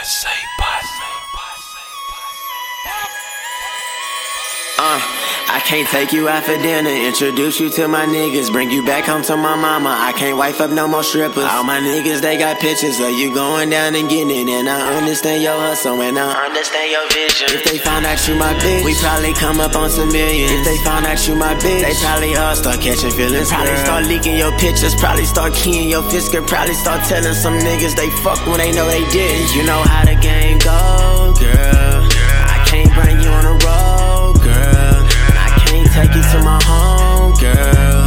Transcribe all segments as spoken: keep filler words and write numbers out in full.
Say partner. Uh, I can't take you out for dinner, introduce you to my niggas, bring you back home to my mama. I can't wife up no more strippers. All my niggas, they got pictures of you going down and getting it, and I understand your hustle and I understand your vision. If they found out you my bitch, we probably come up on some millions. If they found out you my bitch, they probably all start catching feelings. Probably start leaking your pictures, probably start keying your fist, could probably start telling some niggas they fuck when they know they did. You know how the game go, girl. I can't bring you on the road, girl. Take you to my home, girl.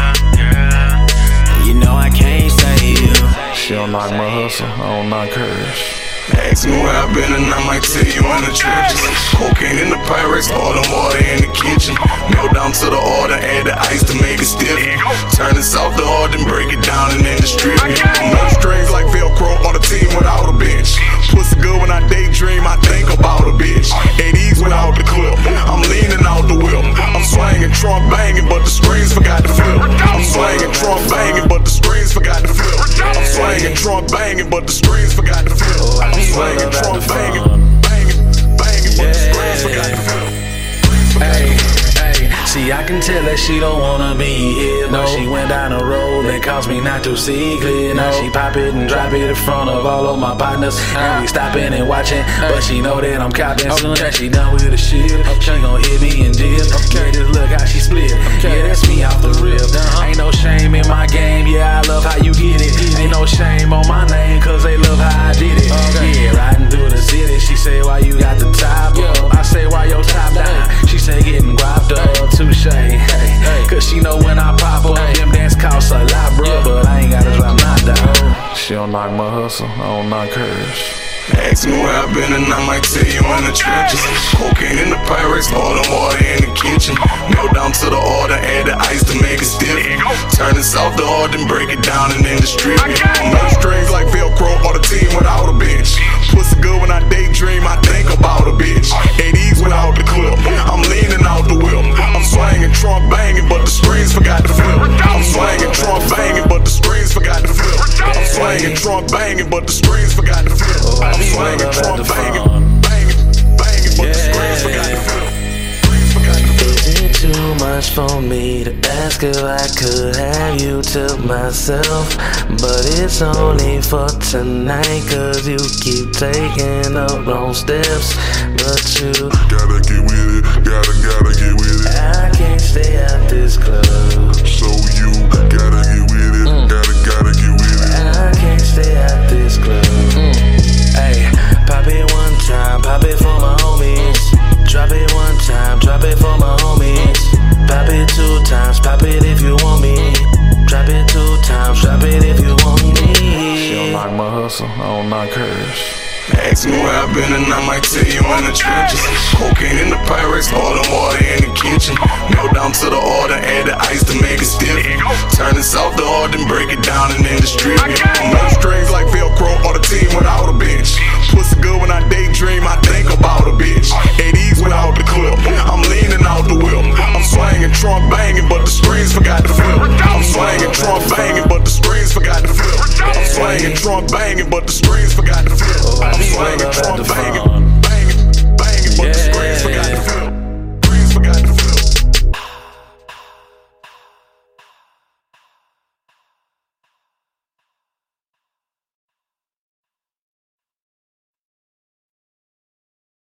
You know I can't save you. She don't knock my hustle, I don't knock hers. Ask me where I've been and I might tell you in the trenches. Cocaine in the Pyrex, all the water in the kitchen. Melt down to the order, add the ice to make it stiff. Turn it soft to hard, then break it down and then distribute. No strings like Velcro on a team without a bench. Pussy good when I daydream, I think about a bitch. eighties without the clip, I'm leaning out the whip. I'm swinging, trunk banging, but the strings forgot to flip. I'm swinging, trunk banging, but the strings forgot to flip. I'm swinging, trunk banging, but the strings forgot to flip. I'm swinging, trunk banging, banging, banging, but the strings forgot to flip. Hey, hey, see, I can tell that she don't wanna be here. No, she went down a road that caused me not to see clear. Now she pop it and drop it in front of all of my partners. And we stopping and watching, but she know that I'm copping. Soon as she done with the shit, she gon' hit me and dip. Yeah, just look how she split. Yeah, that's me off the rip. Ain't no shame in my game, yeah, I love how you get it. Ain't no shame on my name, cause they love how I did it. Yeah, riding through the city, she say, why you got the top up? I say, why your top down? She say, getting guapped up, touche. Cause she know when I pop up, them dance costs a lot, bro. But I ain't gotta drop my down. She don't knock my hustle, I don't knock hers. Ask me where I've been and I might tell you in the trenches. Cocaine in the Pyrex, all the water in the kitchen. Melt down to the order, add the ice to make it stiff. Turn it soft to hard, then break it down and then distribute. No strings like Velcro on a team without a bench. Pussy good when I daydream, I think about a bitch. eighties without the clip, I'm leaning out the whip. I'm swinging, trunk banging, but the strings forgot to flip. I'm swinging, trunk banging, but the strings forgot to flip. I'm swinging, trunk banging, but the strings forgot to flip. I'm swinging, trunk banging, banging, banging, but the strings forgot to flip. Is it too much for me to ask if I could have you to myself? But it's only for tonight, cause you keep taking the wrong steps. But you gotta get with it, gotta, gotta get with it. I can't stay at this club, so you gotta get with it, mm. gotta, gotta get with it. I can't stay at this club. Mm. Hey, pop it one time, pop it for my homies. Drop it one time, drop it for my homies. Pop it two times, pop it if you want me. Drop it two times, drop it if you want me. She don't knock my hustle, I don't knock hers. Ask me where I've been and I might tell you in the trenches. Cocaine in the Pyrex, all the water in the kitchen. Melt down to the order, add the ice to make it stiff. Turn it soft to hard, then break it down and then distribute. No strings like Velcro on a team without a bench.